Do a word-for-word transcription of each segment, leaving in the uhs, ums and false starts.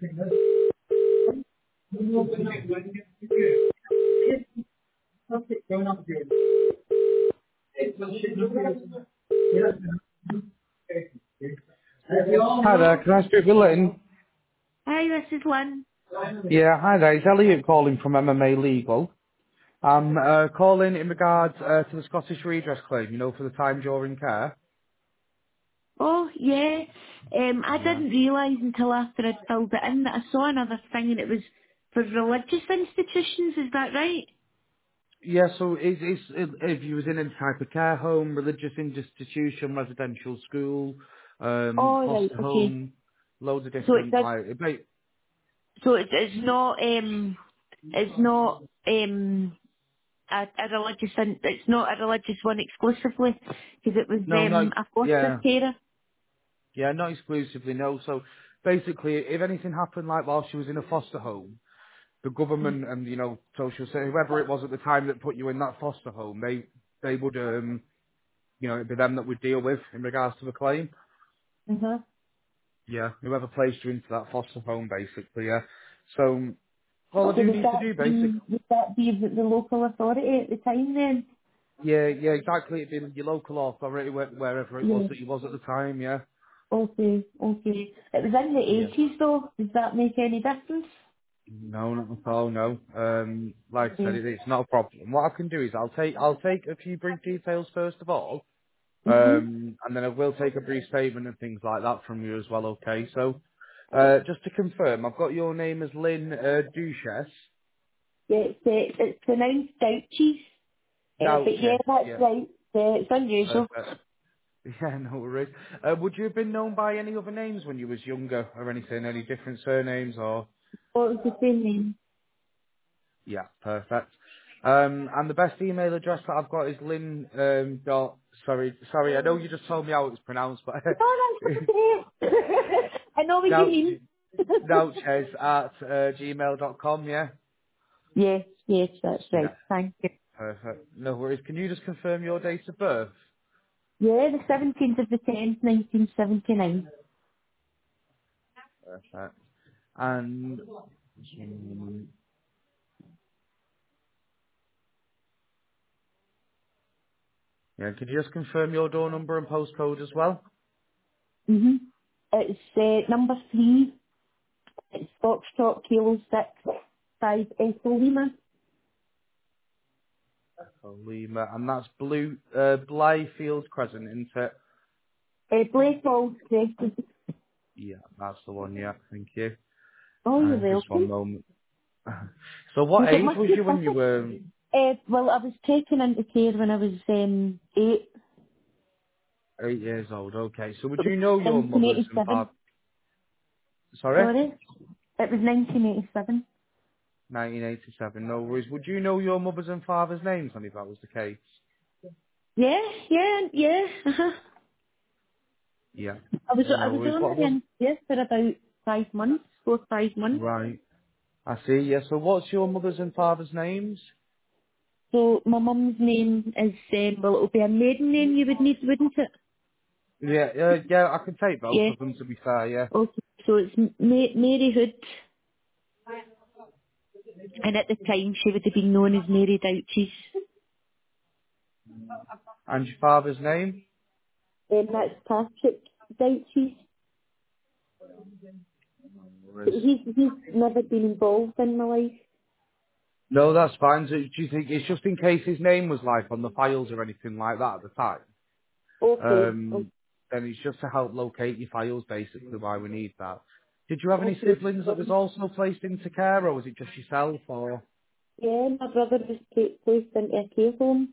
Hi there, can I speak with Lynn? Hi, this is Lynn. Yeah, hi there, it's Elliot calling from M M A Legal. I'm uh, calling in regards uh, to the Scottish Redress claim, you know, for the time during care. Oh, yeah. Um, I Yeah. didn't realise until after I'd filled it in that I saw another thing and it was for religious institutions, is that right? Yeah, so it's, it's, if you was in any type of care home, religious institution, residential school, um, Oh, right, foster okay. home, loads of So it different, did, like, it may- so it, it's not, um, it's not, um, a, a religious, in, it's not a religious one exclusively, because it was, no, not, um, a foster yeah, carer. yeah, not exclusively, no. So basically, if anything happened, like while she was in a foster home, the government and, you know, social say whoever it was at the time that put you in that foster home, they they would um you know, it'd be them that would deal with in regards to the claim. Uh-huh. Yeah. Whoever placed you into that foster home basically, yeah. So all I So do would need to do that basic be, would that be the, the local authority at the time then? yeah, yeah, exactly. It'd be your local authority where- wherever it was Yeah. that you was at the time, yeah. Okay, okay. It was in the Yeah. eighties though. Does that make any difference? No, not at all, no. Um like I said, Yeah. it, it's not a problem. What I can do is I'll take I'll take a few brief details first of all. Mhm. Um, and then I will take a brief statement and things like that from you as well, okay? So, uh, just to confirm, I've got your name as Lynn uh, Duchess. Yeah, it's uh, it's pronounced Douchies. Uh, but yeah, Douchess, that's yeah. right. Uh, it's unusual. Perfect. Yeah, no worries. Uh, would you have been known by any other names when you was younger or anything? Any different surnames or? What was the same name? Yeah, perfect. Um, and the best email address that I've got is Lynn, um, dot, sorry, sorry, I know you just told me how it was pronounced, but Oh, that's okay. I know what you Douch, mean. Douches at uh, gmail dot com, yeah? yes, yes, that's Yeah. right. Thank you. Perfect. No worries. Can you just confirm your date of birth? Yeah, the seventeenth of the tenth, nineteen seventy nine. Perfect. And mm, yeah, could you just confirm your door number and postcode as well? Mhm. It's uh, number three. It's Foxtrot Kilo six five Echo Lima. Oh, Lima, and that's Blue uh, Blyfield Crescent, isn't it? Uh, Blakewell Crescent. Yeah, that's the one. Yeah, thank you. Oh, you're Uh, just one welcome. moment. So, what You got age much was to you when you perfect. were Uh, well, I was taken into care when I was um, eight. eight years old? Okay. So, would It was you know your mother's and nineteen eighty-seven. father? Sorry, Sorry? It was nineteen eighty-seven. nineteen eighty-seven. No worries. Would you know your mother's and father's names, honey, if that was the case? Yeah, yeah, yeah. Uh-huh. Yeah. I was I No was worries. What only was in care for about five months, four five months. right? I see, yeah. So what's your mother's and father's names? So my mum's name is um, well, it'll be a maiden name you would need, wouldn't it? Yeah, uh, yeah, I can take both Yeah. of them to be fair, yeah. Okay. So it's Ma- Mary Hood, and at the time she would have been known as Mary Douches. And your father's name? Um, that's Patrick Douches. No worries. He's he's never been involved in my life. No, that's fine. So, do you think it's just in case his name was like on the files or anything like that at the time? Okay. o- Um, then it's just to help locate your files, basically, why we need that. Did you have any Okay. siblings that was also placed into care, or was it just yourself, or Yeah, my brother was pla- placed into a care home.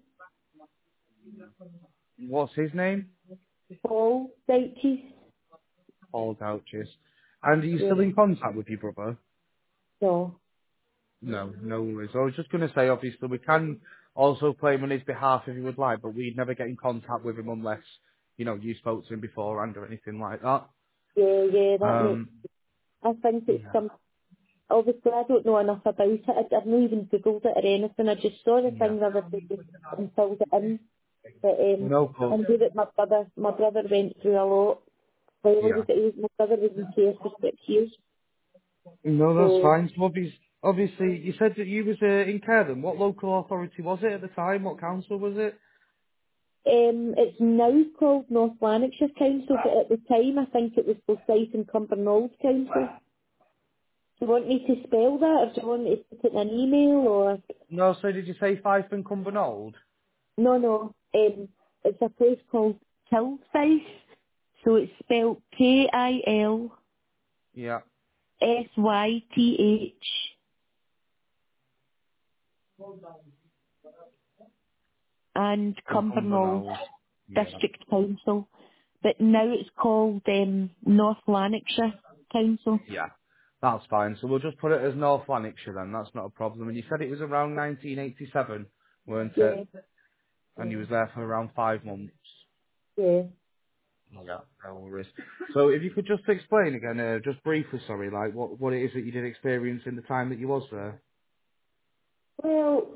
what's his name? Paul Douches. Paul Douches. And are you Yeah. still in contact with your brother? No. No, no worries. I was just going to say, obviously, we can also claim on his behalf if you would like, but we'd never get in contact with him unless, you know, you spoke to him beforehand or anything like that. Yeah, yeah, that makes. Um, I think it's yeah, some. Obviously, I don't know enough about it. I, I've not even googled it or anything. I just saw the yeah. thing the other day and filled it in. But um, No, I cool. knew that my brother, my brother went through a lot. While he was, Yeah. he was, my brother was in care for six years. No, that's So fine. So obviously, obviously, you said that you was uh, in Carden. What local authority was it at the time? What council was it? um, it's now called North Lanarkshire Council, but at the time I think it was Forsyth and Cumbernauld Council. Do you want me to spell that, or do you want me to put it in an email, or... No, so did you say Fife and Cumbernauld? No, no. Um, it's a place called Kilsyth. So it's spelled K I L Yeah, S Y T H and and Cumbernauld Cumbernauld. Yeah. District Council. But now it's called um, North Lanarkshire Council. Yeah. That's fine. So we'll just put it as North Lanarkshire then. That's not a problem. And you said it was around nineteen eighty-seven, weren't it? Yeah, And you was there for around five months. yeah. Yeah, no worries. So if you could just explain again, uh, just briefly, sorry, like what what it is that you did experience in the time that you was there. Well,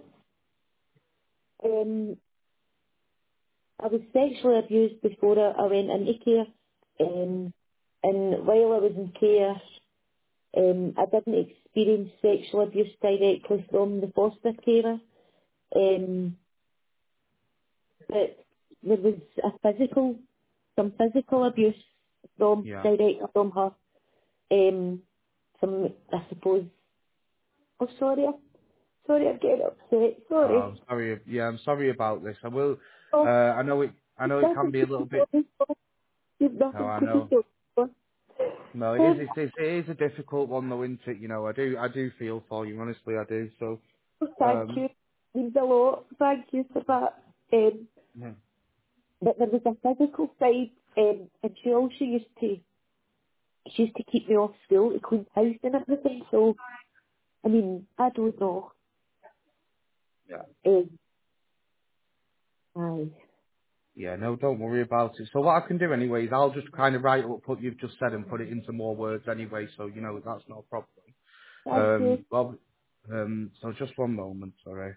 um, I was sexually abused before I, I went into care. Um, and while I was in care, um, I didn't experience sexual abuse directly from the foster carer. Um, but there was a physical, some physical abuse from Yeah. direct from her. Um, some, I suppose. Oh, sorry, I'm- sorry, I'm getting upset. Oh, I'm Sorry. sorry. Yeah, I'm sorry about this. I will. Uh, Oh, I know it. I you've know it can nothing be a to little be bit. sorry for. You've No, nothing I to be know. sorry for. No, it is. Um, It's, it's, it is a difficult one though, isn't it? You know, I do. I do feel for you. Honestly, I do. So, oh, thank um, you. Means a lot. Thank you for that. Um, yeah. but there was a physical side, um, and she also used to, she used to keep me off school to clean house and everything. So, I mean, I don't know. Yeah. Um, aye. Yeah, no, don't worry about it. So what I can do anyway is I'll just kind of write up what you've just said and put it into more words anyway, so you know that's no problem. Thank you. Um, well, um, so just one moment, sorry.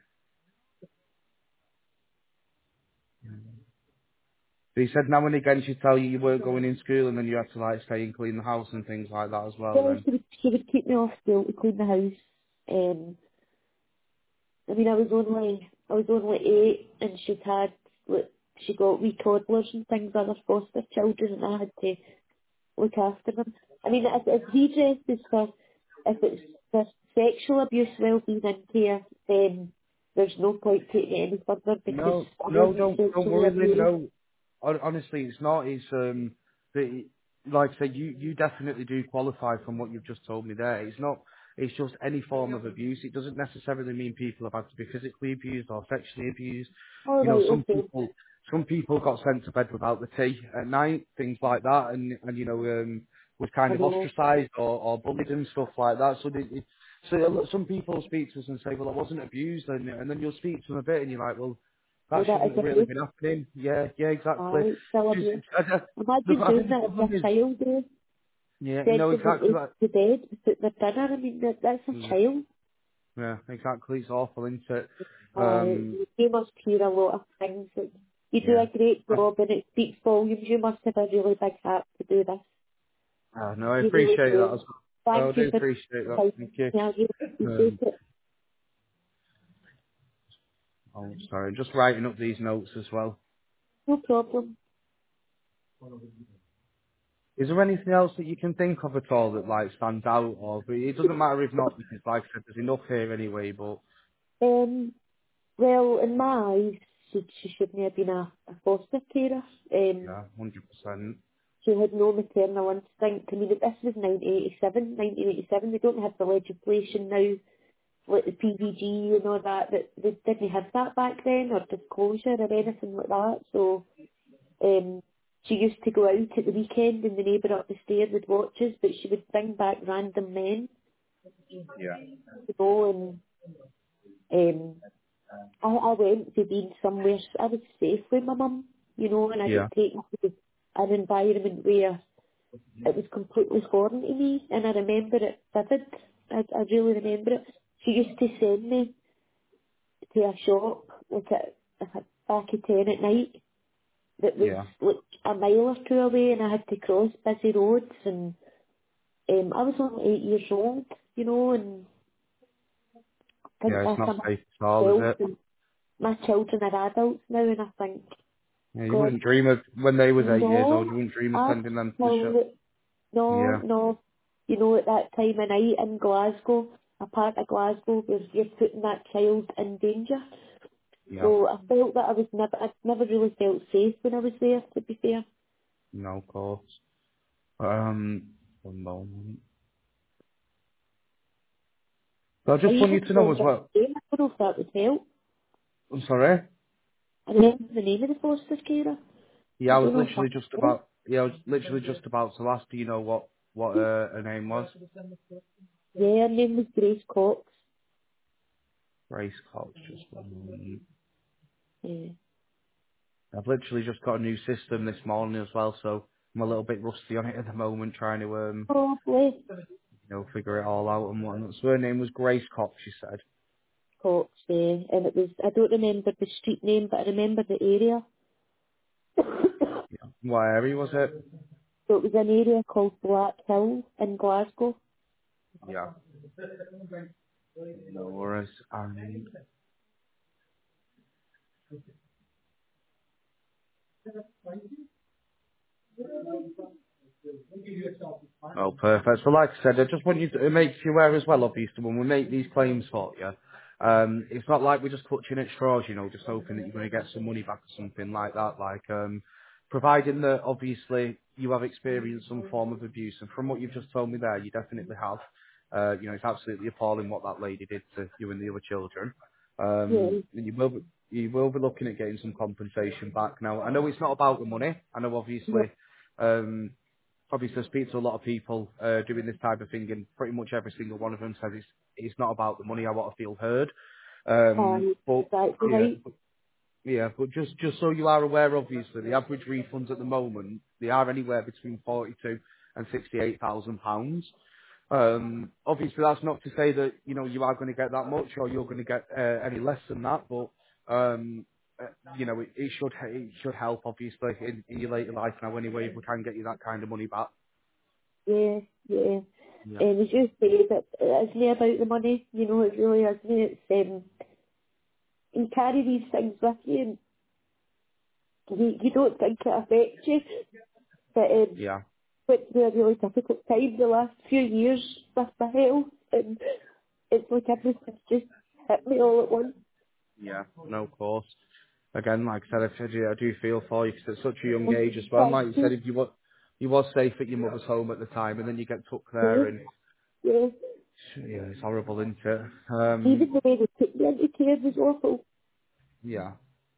So you said now and again she'd tell you you weren't going in school and then you had to like stay and clean the house and things like that as well Well, then. she would, she would keep me off school to clean the house. Um, I mean, I was only, I was only eight, and she'd had, like, she got wee toddlers and things, other foster children, and I had to look after them. I mean, if, if redress is for, if it's for sexual abuse, well-being and care, then there's no point taking it any further because No, I no, wasn't don't don't sexually worry, Lynn. abused. No, Hon- honestly, it's not. It's um, the, like I said, you you definitely do qualify from what you've just told me there. It's not. It's just any form of abuse. It doesn't necessarily mean people have had to be physically abused or sexually abused. All You know, right, some okay. people some people got sent to bed without the tea at night, things like that, and and you know um, was kind I of know. ostracised or, or bullied and stuff like that. So they, so a lot- some people speak to us and say, well, I wasn't abused, and and then you'll speak to them a bit, and you're like, well. That Well, that shouldn't is have really abuse. been happening. Yeah, yeah, exactly. Alright, still Just, abuse. I, I, the, Imagine I think doing the that as problem a is, child, eh? yeah, no, Send them exactly. to That. to bed, put their dinner. I mean, that, that's a Yeah, child. yeah, exactly. It's awful, isn't it? Uh, Um, you must hear a lot of things. And you do yeah. a great I, job and it speaks volumes. You must have a really big heart to do this. uh, no, I You really appreciate that do. as well. No, I Thank you do for appreciate that. taking Thank you. me. I really appreciate Um, it. oh, sorry, just writing up these notes as well. No problem. Is there anything else that you can think of at all that like stands out, or but it doesn't matter if not because, like I said, there's enough here anyway. But Um, well, in my eyes, she, she shouldn't have been a, a foster carer. Um, yeah, hundred percent. she had no maternal instinct. I mean, this was nineteen eighty-seven. nineteen eighty-seven, they don't have the legislation now like the P V G and all that, that they didn't have that back then, or disclosure or anything like that. So um, she used to go out at the weekend and the neighbour up the stairs would watch us, but she would bring back random men Yeah, to go and um, I, I went to being somewhere, I was safe with my mum, you know, and I yeah, got taken to an environment where it was completely foreign to me, and I remember it vivid. I, I really remember it. She used to send me to a shop like at, at back at ten at night that was yeah. like a mile or two away, and I had to cross busy roads, and Um, I was only eight years old, you know, and think Yeah, it's that's not a safe at all, is myself, it? and my children are adults now, and I think, Yeah, you God, wouldn't dream of, when they was eight years old, no, you wouldn't dream of sending them to the shop. absolutely, no, Yeah, no. You know, at that time of night in Glasgow, a part of Glasgow, where you're putting that child in danger. yeah, So I felt that I was never, I never really felt safe when I was there, to be fair. no, of course. Um, one moment. So I I just want you even to know as remember well. the name, I don't know if that would help. I'm sorry? I remember the name of the foster carer. Yeah, I I was don't know if literally that just would help. about, yeah, I was literally just about to ask, do you know what, what, uh, her name was? Yeah, her name was Grace Cox. Grace Cox, just one moment. Yeah. I've literally just got a new system this morning as well, so I'm a little bit rusty on it at the moment, trying to, um, Probably you know, figure it all out and whatnot. So her name was Grace Cox, she said. Cox, yeah. And it was, I don't remember the street name, but I remember the area. So Yeah. What area was it? it was an area called Black Hill in Glasgow. Yeah. No worries. And oh, perfect. So, like I said, I just want you to make you aware as well, obviously, when we make these claims for you, um, it's not like we're just clutching at straws, you know, just hoping that you're going to get some money back or something like that. Like, um, providing that obviously you have experienced some form of abuse, and from what you've just told me there, you definitely have. Uh, you know, it's absolutely appalling what that lady did to you and the other children. Yeah, Um, and you will be, you will be looking at getting some compensation back. Now, I know it's not about the money. I know yeah. obviously. Um, obviously I speak to a lot of people uh, doing this type of thing, and pretty much every single one of them says it's it's not about the money. I want to feel heard. Um, Um, but that's yeah, right. but, yeah, but just just so you are aware, obviously the average refunds at the moment they are anywhere between forty two and sixty eight thousand pounds. Um, obviously that's not to say that you know you are going to get that much or you're going to get uh, any less than that, but um, uh, you know it, it should it should help obviously in, in your later life now anyway if we can get you that kind of money back. Yeah, yeah. Yeah. And as you say, that it's not about the money, you know, it really isn't. It's, um, you carry these things with you, and you, you don't think it affects you, but um, Yeah, went through a really difficult time the last few years with my health, and it's like everything's just hit me all at once. yeah, no, of course. Again, like I said, I said yeah, I do feel for you because at such a young age as well. And Thank like you said, you. if you were you was safe at your mother's home at the time, and then you get took Yeah, there, and yeah. yeah, it's horrible, isn't it? Um, Even the way they took me into care was awful. yeah,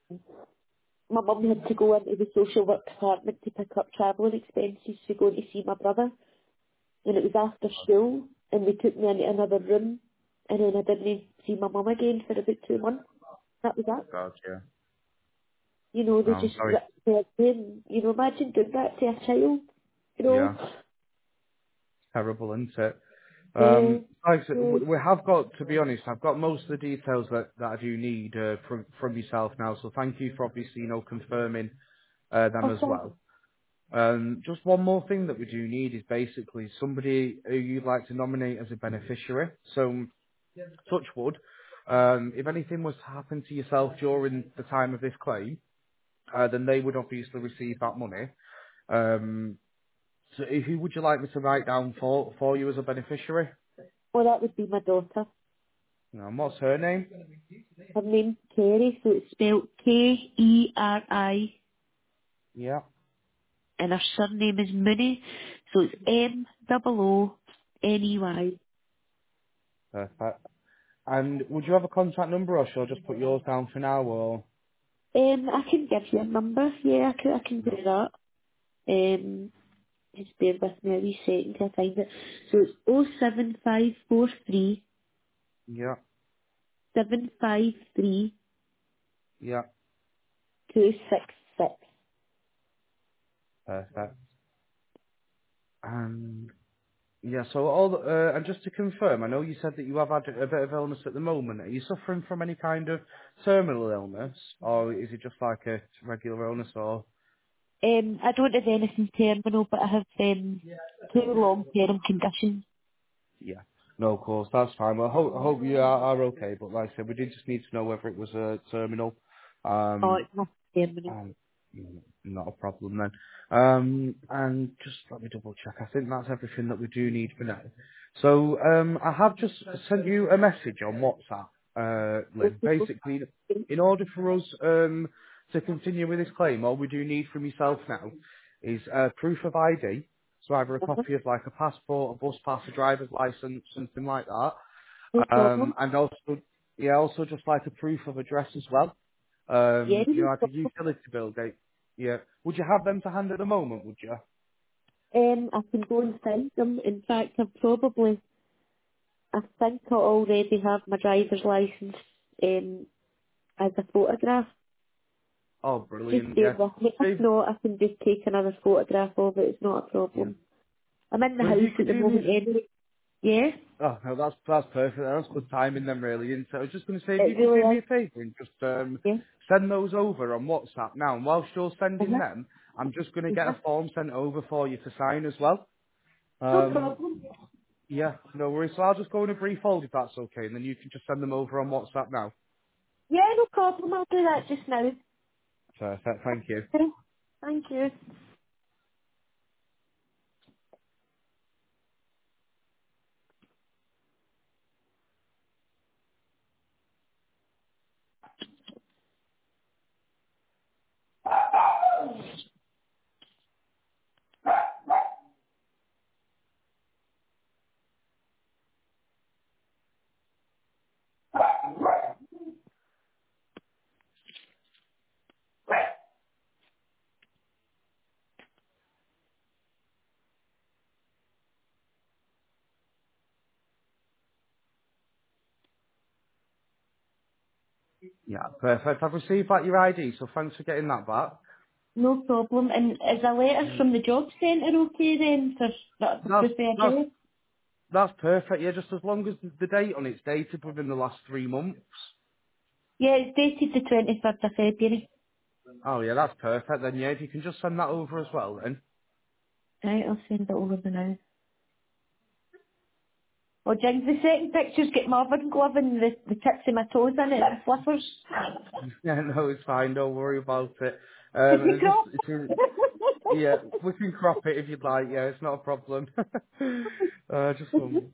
My mum had to go into the social work department to pick up travelling expenses to go to see my brother, and it was after school, and they took me into another room, and then I didn't see my mum again for about two months. That was oh that. God, yeah. You know, No, they I'm just sorry. ripped me again. You know, imagine doing that to a child. You know, Yeah, terrible, isn't it? yeah, Um, like I said, yeah. we we have got, to be honest, I've got most of the details that, that I do need uh, from from yourself now. So thank you for obviously, you know, confirming uh, them as Okay. well. Um, just one more thing that we do need is basically somebody who you'd like to nominate as a beneficiary. So, touch wood, um, if anything was to happen to yourself during the time of this claim, uh, then they would obviously receive that money. Um, so, who would you like me to write down for for you as a beneficiary? Well, that would be my daughter. You know, and what's her name? Her name's Kerry, so it's spelled K E R I, Yeah, and her surname is Mooney, so it's M O O N E Y. perfect. And would you have a contact number, or shall I just put yours down for now? Or Um, I can give you a number. Yeah, I can, I can do that. Um, just bear with me a wee second till I find it. So it's oh seven five four three yeah, seven five three yeah, two six six. perfect. And yeah, so all the, uh, and just to confirm, I know you said that you have had a bit of illness at the moment. Are you suffering from any kind of terminal illness, or is it just like a regular illness, or? Um, I don't have anything terminal, but I have um, two long-term conditions. Yeah. No, of course, that's fine. Well, I hope, I hope you are, are okay, but like I said, we did just need to know whether it was a terminal. Oh, Um, it's not terminal. Um, mm, not a problem then. Um, and just let me double check. I think that's everything that we do need for now. So um, I have just sent you a message on WhatsApp, uh, Lynn. Okay, Basically, in order for us um, to continue with this claim, all we do need from yourself now is uh, proof of I D. So either a uh-huh. copy of like a passport, a bus pass, a driver's license, something like that. No Um, problem. and also, yeah, also just like a proof of address as well. Yeah, Um, you no know, like a problem. utility bill date. Yeah. Would you have them to hand at the moment, would you? Um, I can go and find them. In fact, I've probably, I think I already have my driver's license um, as a photograph. Oh, Just brilliant, bear yeah. with me. If Dave, not, I can just take another photograph of it. It's not a yeah. problem. I'm in the Well, if you house at could the do me... moment anyway. Yeah, Oh, no, that's, that's perfect. That's good timing then, really, isn't it? I was just going to say, if you it could do really me is. a favour and just um, Yeah. send those over on WhatsApp now. And whilst you're sending Uh-huh. them, I'm just going to get Uh-huh. a form sent over for you to sign as well. No Um, problem. yeah, no worries. So I'll just go in a brief hold if that's okay, and then you can just send them over on WhatsApp now. Yeah, no problem. I'll do that just now. Perfect, thank you. Okay. Thank you. Yeah, perfect. I've received back your I D, so thanks for getting that back. No problem. And is a letter Mm. from the job centre okay then for that for That's proof of that's address? that's perfect. Yeah, just as long as the date on it's dated within the last three months. Yeah, it's dated the twenty-third of February. Oh yeah, that's perfect. Then yeah, if you can just send that over as well, then. Right, I'll send it over the now. Oh, Jings, the second picture's got my oven glove and the, the tips of my toes in it, the flippers. Yeah, no, it's fine. Don't worry about it. Could Um, you and just crop? it's a, yeah, we can crop it if you'd like. Yeah, it's not a problem. uh, just one.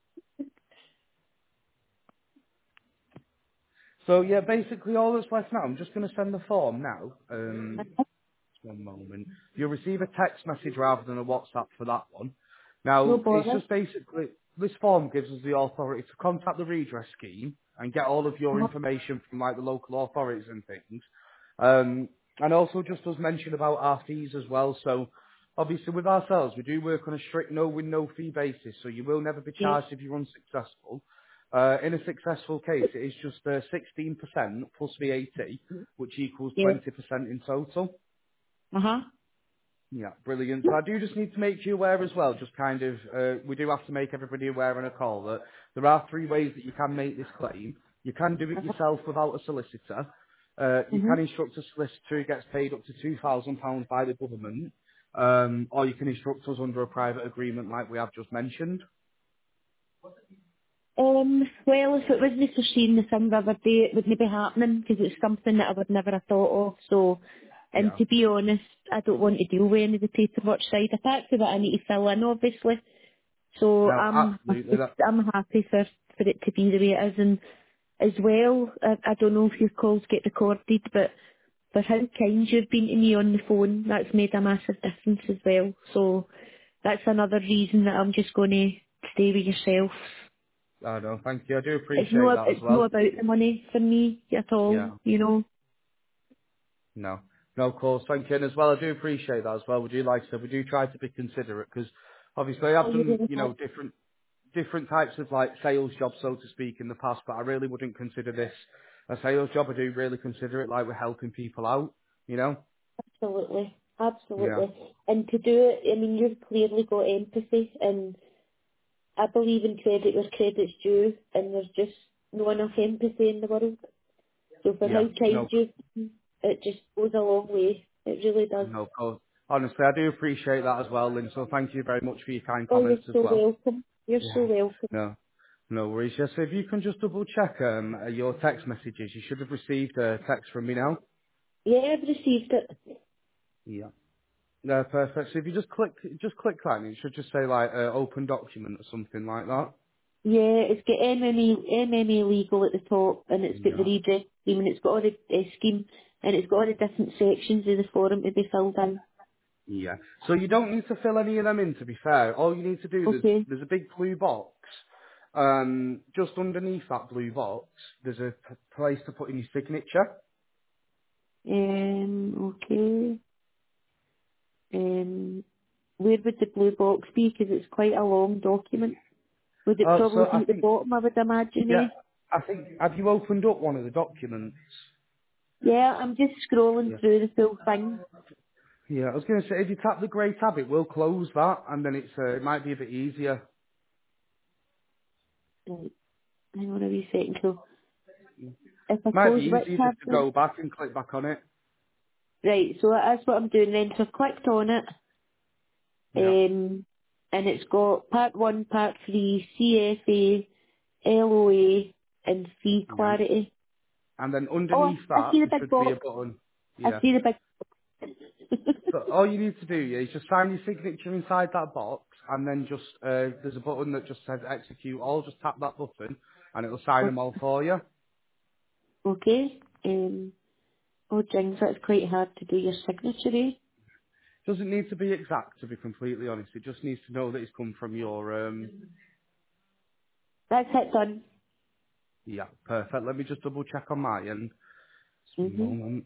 So yeah, basically all that's left now. I'm just going to send the form now. Um, One moment. You'll receive a text message rather than a WhatsApp for that one. No Now, it's bother. just basically, this form gives us the authority to contact the redress scheme and get all of your Uh-huh. information from like the local authorities and things. Um, and also just us mention about our fees as well. So obviously with ourselves, we do work on a strict no win, no fee basis. So you will never be Yeah, charged if you're unsuccessful. Uh, in a successful case, it is just uh, sixteen percent plus V A T, which equals yeah. twenty percent in total. Uh-huh. Yeah, brilliant. So I do just need to make you aware as well, just kind of, uh, we do have to make everybody aware on a call that there are three ways that you can make this claim. You can do it Uh-huh. yourself without a solicitor. Uh, you Mm-hmm. can instruct a solicitor who gets paid up to two thousand pounds by the government. Um, or you can instruct us under a private agreement like we have just mentioned. Um, well, if it wasn't foreseen the thing the other day, it wouldn't be happening because it's something that I would never have thought of. So, and Yeah. to be honest, I don't want to deal with any of the paperwork side effects that I need to fill in, obviously. So No, I'm absolutely. That, I'm happy for, for it to be the way it is. And as well, I, I don't know if your calls get recorded, but for how kind you've been to me on the phone, that's made a massive difference as well. So that's another reason that I'm just going to stay with yourself. I know, thank you. I do It's no, appreciate that as it's no well. about the money for me at all, Yeah. you know. No. No, of course, thank you. And as well, I do appreciate that as well. We do, like I said, we do try to be considerate because obviously Oh, I've you done, really you have. know, different, different types of like sales jobs, so to speak, in the past, but I really wouldn't consider this a sales job. I do really consider it like we're helping people out, you know? Absolutely, Yeah. absolutely. And to do it, I mean, you've clearly got empathy, and I believe in credit where credit's due, and there's just no enough empathy in the world. So for how Yeah. kind No, you, it just goes a long way. It really does. No, of course. Honestly, I do appreciate that as well, Lynn, so thank you very much for your kind Oh, you're comments as so well. welcome. You're so Yeah. welcome. No, no worries. Yes, so if you can just double check um, uh, your text messages, you should have received a text from me now. Yeah, I've received it. Yeah. No, perfect. So if you just click, just click that, and it should just say like uh, open document or something like that. Yeah, it's got M M E, M M A legal at the top, and it's got the Yeah. redress scheme, and it's got all the uh, scheme, and it's got all the different sections of the form to be filled in. Yeah. So you don't need to fill any of them in, to be fair. All you need to do, there's, Okay. there's a big blue box. Um, just underneath that blue box, there's a p- place to put in your signature. Um. Okay. Um. Where would the blue box be? Because it's quite a long document. Would it Uh, probably so I be at the think, bottom? I would imagine. yeah, Eh? I think, have you opened up one of the documents? Yeah, I'm just scrolling Yeah. through the full thing. Yeah, I was going to say, if you tap the grey tab, it will close that, and then it's, uh, it might be a bit easier. Right. Hang on a wee second. So if I Might be close which easier tab? just to Then? go back and click back on it. Right. So that's what I'm doing then. So I've clicked on it. Yeah. Um, and it's got part one, part three, C F A, L O A, and fee Yeah. clarity. And then Oh, underneath I, I that, see the there big should be a box. button. I Yeah. see the big. So all you need to do yeah, is just sign your signature inside that box, and then just uh, there's a button that just says execute all. Just tap that button, and it'll sign them all for you. Okay. Um. Oh, Jings, that's quite hard to do your signature. Eh? Doesn't need to be exact, to be completely honest. It just needs to know that it's come from your. Um, That's it done. yeah, perfect. Let me just double check on my end. Just one Mhm. moment.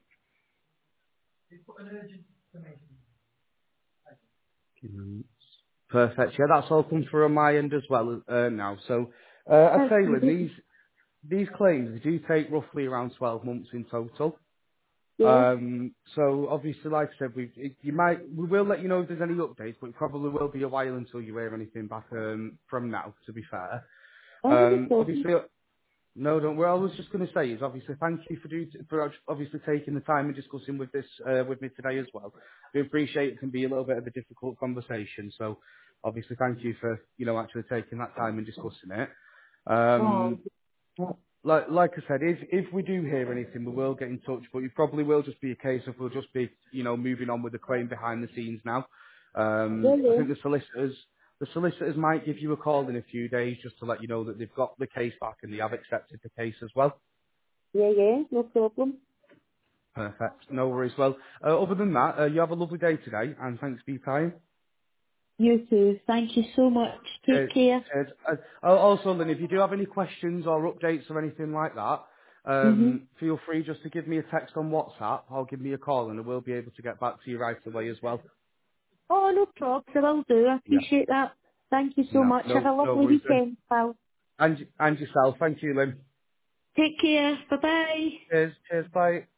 Um, Perfect. Yeah, that's all come through on my end as well uh, now. So, uh, I That's say, Lynn, good. these these claims they do take roughly around twelve months in total. Yeah. Um, so obviously, like I said, we it, you might we will let you know if there's any updates, but it probably will be a while until you hear anything back um, from now. To be fair, Oh, no um, problem. obviously, no, don't. What I was just going to say is obviously thank you for do, for obviously taking the time and discussing with this uh, with me today as well. We appreciate it can be a little bit of a difficult conversation, so obviously thank you for you know actually taking that time and discussing it. Oh. Um, like like I said, if if we do hear anything, we will get in touch. But it probably will just be a case of we'll just be you know moving on with the claim behind the scenes now. Yeah, Um, I yeah. think the solicitors the solicitors might give you a call in a few days just to let you know that they've got the case back and they have accepted the case as well. Yeah, yeah. No problem. Perfect. No worries. Well, uh, other than that, uh, you have a lovely day today, and thanks for your time. You too. Thank you so much. Take Cheers. care. Cheers. Uh, oh, also, then, if you do have any questions or updates or anything like that, Mhm. um, feel free just to give me a text on WhatsApp or give me a call, and I will be able to get back to you right away as well. Oh, no problem. I will do. I Yeah. appreciate that. Thank you so No, much. Have no, a no lovely worries then. weekend, pal. And and yourself. Thank you, Lynn. Take care. Bye bye. Cheers. Cheers. Bye.